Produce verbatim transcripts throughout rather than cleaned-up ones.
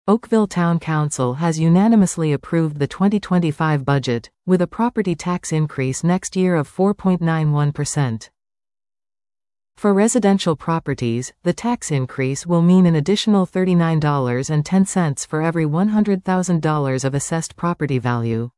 Oakville Town Council has unanimously approved the twenty twenty-five budget, with a property tax increase next year of four point nine one percent. For residential properties, the tax increase will mean an additional thirty-nine dollars and ten cents for every one hundred thousand dollars of assessed property value.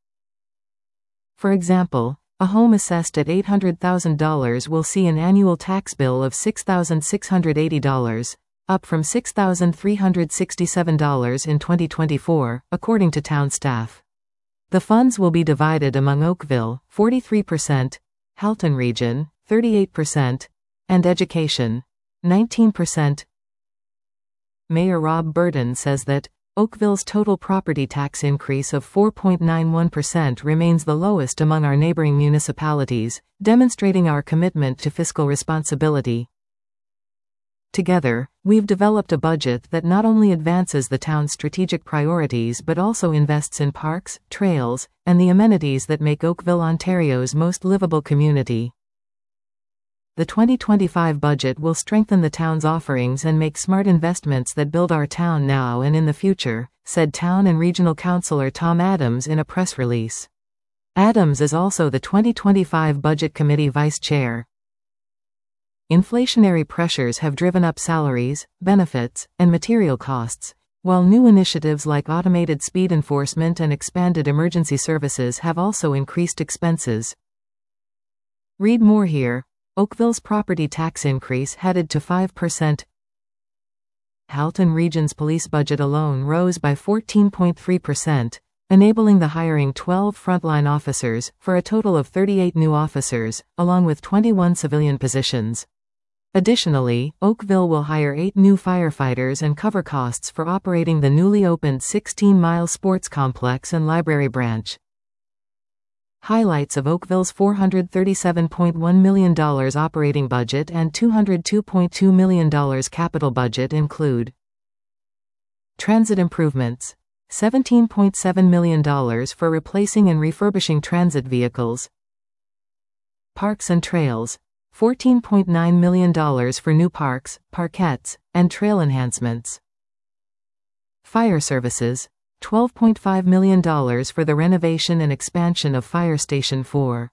For example, a home assessed at eight hundred thousand dollars will see an annual tax bill of six thousand six hundred eighty dollars, up from six thousand three hundred sixty-seven dollars in twenty twenty-four, according to town staff. The funds will be divided among Oakville, forty-three percent, Halton Region, thirty-eight percent, and Education, nineteen percent. Mayor Rob Burton says that Oakville's total property tax increase of four point nine one percent remains the lowest among our neighboring municipalities, demonstrating our commitment to fiscal responsibility. Together, we've developed a budget that not only advances the town's strategic priorities but also invests in parks, trails, and the amenities that make Oakville Ontario's most livable community. The twenty twenty-five budget will strengthen the town's offerings and make smart investments that build our town now and in the future, said Town and Regional Councillor Tom Adams in a press release. Adams is also the twenty twenty-five Budget Committee Vice Chair. Inflationary pressures have driven up salaries, benefits, and material costs, while new initiatives like automated speed enforcement and expanded emergency services have also increased expenses. Read more here. Oakville's property tax increase headed to five percent. Halton Region's police budget alone rose by fourteen point three percent, enabling the hiring twelve frontline officers, for a total of thirty-eight new officers, along with twenty-one civilian positions. Additionally, Oakville will hire eight new firefighters and cover costs for operating the newly opened sixteen-mile sports complex and library branch. Highlights of Oakville's four hundred thirty-seven point one million dollars operating budget and two hundred two point two million dollars capital budget include: transit improvements, seventeen point seven million dollars for replacing and refurbishing transit vehicles; parks and trails, fourteen point nine million dollars for new parks, parkettes, and trail enhancements; fire services, twelve point five million dollars for the renovation and expansion of Fire Station four.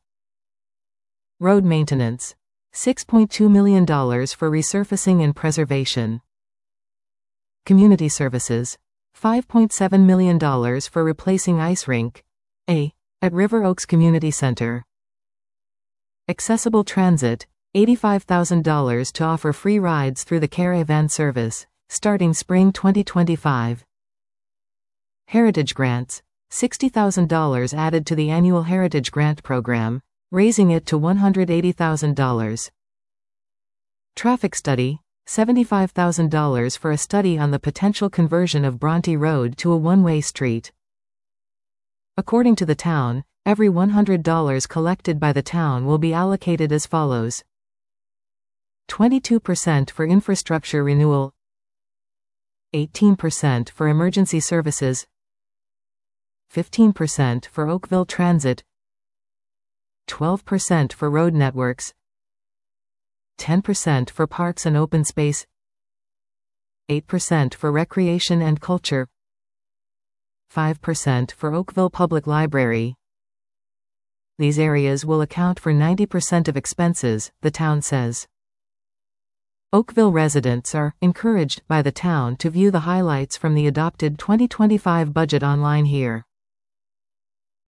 Road maintenance, six point two million dollars for resurfacing and preservation. Community services, five point seven million dollars for replacing ice rink A at River Oaks Community Center. Accessible transit, eighty-five thousand dollars to offer free rides through the Caravan service, starting spring twenty twenty-five. Heritage grants, sixty thousand dollars added to the annual Heritage Grant Program, raising it to one hundred eighty thousand dollars. Traffic study, seventy-five thousand dollars for a study on the potential conversion of Bronte Road to a one-way street. According to the town, every one hundred dollars collected by the town will be allocated as follows: twenty-two percent for infrastructure renewal, eighteen percent for emergency services, fifteen percent for Oakville Transit, twelve percent for road networks, ten percent for parks and open space, eight percent for recreation and culture, five percent for Oakville Public Library. These areas will account for ninety percent of expenses, the town says. Oakville residents are encouraged by the town to view the highlights from the adopted twenty twenty-five budget online here.